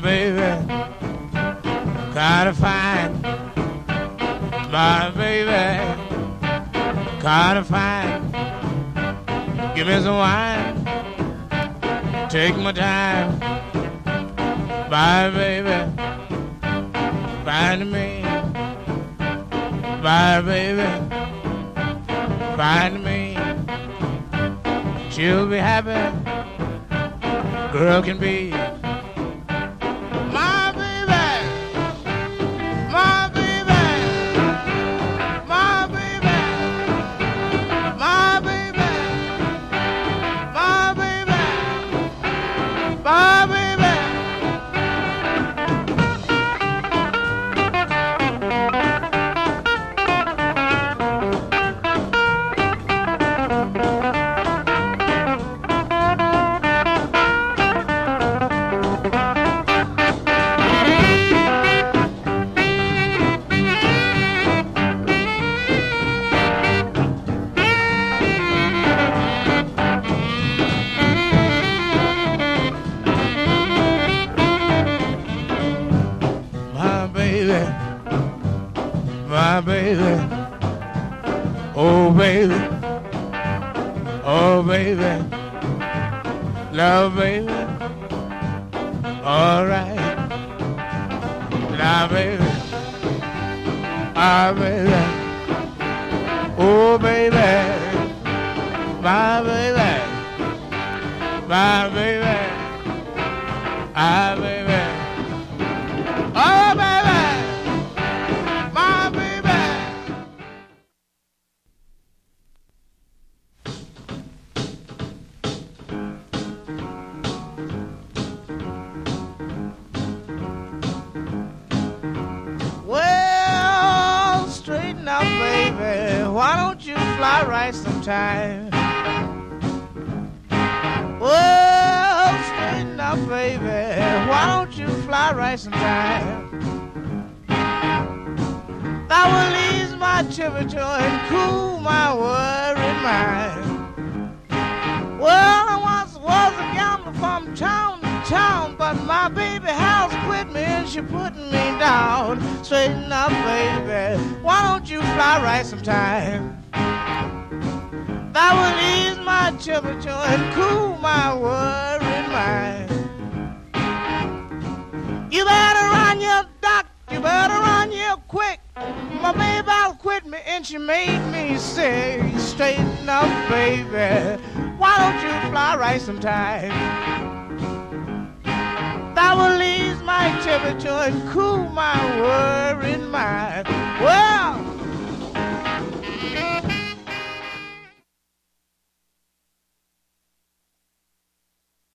baby, kinda fine. My baby, kinda fine. Give me some wine, take my time. Bye, baby, find me. Bye, baby, find me. She'll be happy, girl can be. My baby, my baby, my baby, my baby, my baby, my baby. My baby, oh baby, oh baby, love baby, all right, now baby, ah baby, oh baby, my baby, my baby, ah baby, oh baby. Baby, why don't you fly right sometime? Well, straighten up, baby, why don't you fly right sometime? That will ease my temperature and cool my worried mind. Well, I once was a gambler from town to town, but my baby house quit me and she put me down. Straighten up, baby, why don't you fly right sometime? That will ease my temperature and cool my worried mind. You better run your duck, you better run your quick. My baby out quit me and she made me sick. Straighten up, baby, why don't you fly right sometime? That will ease my temperature and cool my worried mind.